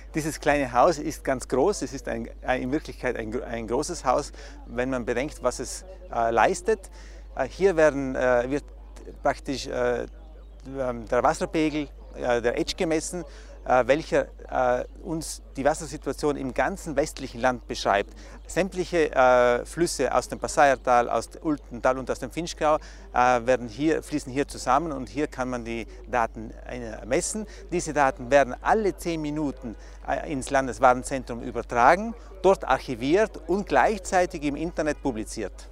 Dieses kleine Haus ist ganz groß, es ist in Wirklichkeit ein großes Haus, wenn man bedenkt, was es leistet. Hier wird praktisch der Wasserpegel, der Etsch gemessen, welcher uns die Wassersituation im ganzen westlichen Land beschreibt. Sämtliche Flüsse aus dem Passaiertal, aus dem Ultental und aus dem Vinschgau fließen hier zusammen und hier kann man die Daten messen. Diese Daten werden alle 10 Minuten ins Landeswarenzentrum übertragen, dort archiviert und gleichzeitig im Internet publiziert.